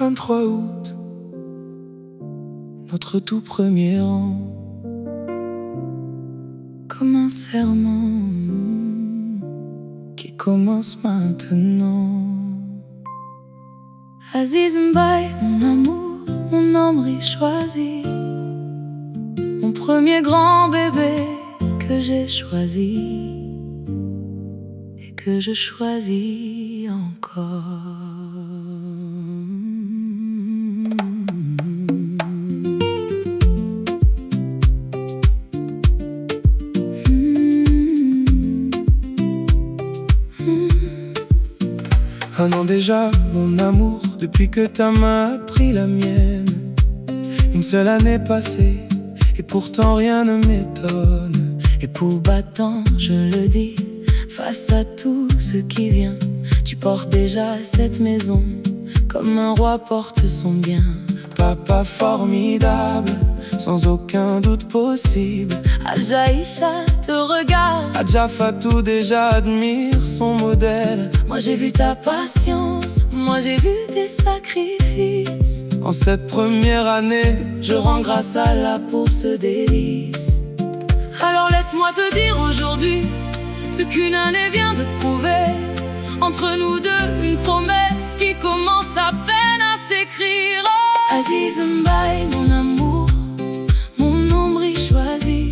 23 août, notre tout premier an, comme un serment qui commence maintenant. Aziz Mbaye, mon amour, mon homme choisi, mon premier grand bébé que j'ai choisi et que je choisis encore. Un an déjà, mon amour, depuis que ta main a pris la mienne. Une seule année passée, et pourtant rien ne m'étonne. Et pour battant, je le dis, face à tout ce qui vient, tu portes déjà cette maison, comme un roi porte son bien. Papa formidable, sans aucun doute possible. Hadja Aïcha te regarde, Hadja Fatou déjà admire son modèle. Moi j'ai vu ta patience, moi j'ai vu tes sacrifices. En cette première année, je rends grâce à Allah pour ce délice. Alors laisse-moi te dire aujourd'hui ce qu'une année vient de prouver. Entre nous deux, une promesse qui commence à peine à s'écrire. Oh Aziz Mbaye, mon amour, mon ombre choisi,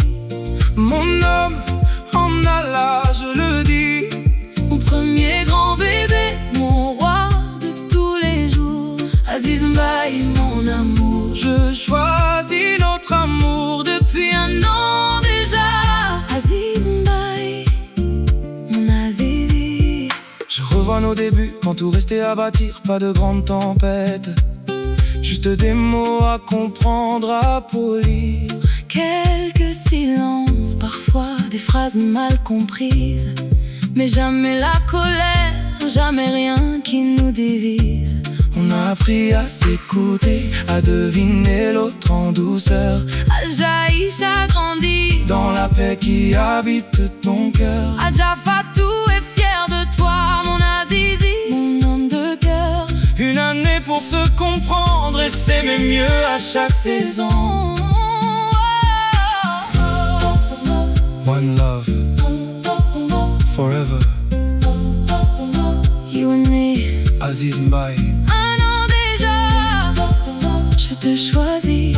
mon homme en Allah, je le dis. Mon premier grand bébé, mon roi de tous les jours. Aziz Mbaye, mon amour, je choisis notre amour depuis un an déjà. Aziz Mbaye, mon Azizi. Je revois nos débuts, quand tout restait à bâtir, pas de grandes tempêtes. Juste des mots à comprendre, à polir. Quelques silences, parfois des phrases mal comprises. Mais jamais la colère, jamais rien qui nous divise. On a appris à s'écouter, à deviner l'autre en douceur. Hadja Aïcha grandit dans la paix qui habite ton cœur. Hadja Fatou est fière de toi, mon Azizi, mon homme de cœur. Une année pour se comprendre et s'aimer mieux à chaque saison. One love, forever. You and me, Aziz Mbaye. Un an déjà, je te choisis.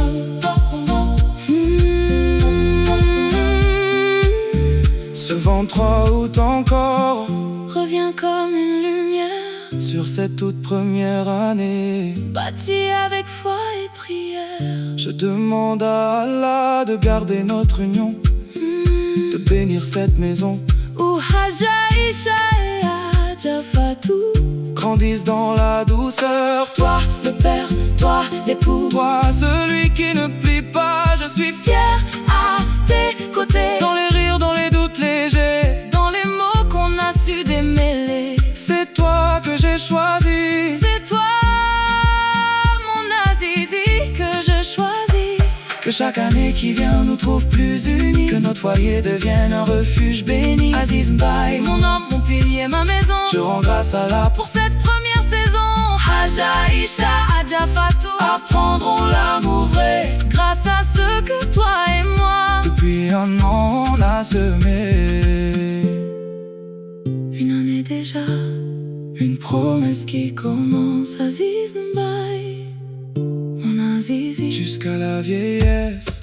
Ce 23 août encore revient comme une lumière sur cette toute première année, bâtie avec foi et prière. Je demande à Allah de garder notre union, de bénir cette maison où Hadja Aïcha et Hadja Fatou grandissent dans la douceur. Toi le père, toi l'époux, toi celui qui ne plie pas. Je suis fier à tes côtés, dans les rires, dans les doutes légers, dans les mots qu'on a su démêler. C'est toi que j'ai choisi, c'est toi mon Azizi que je choisis. Que chaque année qui vient nous trouve plus unis, que notre foyer devienne un refuge béni. Aziz Mbaye, mon homme, mon pilier, ma maison, je rends grâce à Allah pour cette première saison. Hadja Aïcha, Hadja Fatou apprendront l'amour vrai, grâce à ce que toi et moi depuis un an on a semé. Une année déjà, une promesse qui commence. Aziz Mbaye, mon Azizi, jusqu'à la vieillesse.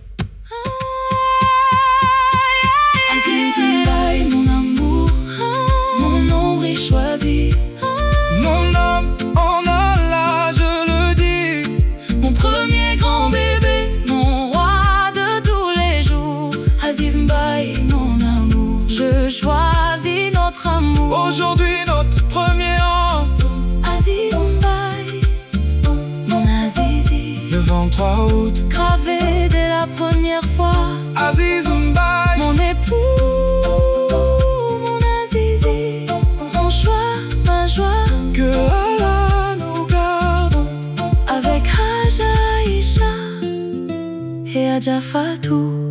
Aziz Mbaye, mon amour, mon ombre choisi, mon homme en Allah, je le dis. Mon premier grand bébé, mon roi de tous les jours. Aziz Mbaye, mon amour, je choisis notre amour. Aujourd'hui notre premier an. Aziz Mbaye, mon Azizi. Le 23 août, gravé dès la première fois. Aziz Mbaye, mon époux, mon Azizi, mon choix, ma joie. Que Allah nous garde avec Hadja Aïcha et Hadja Fatou.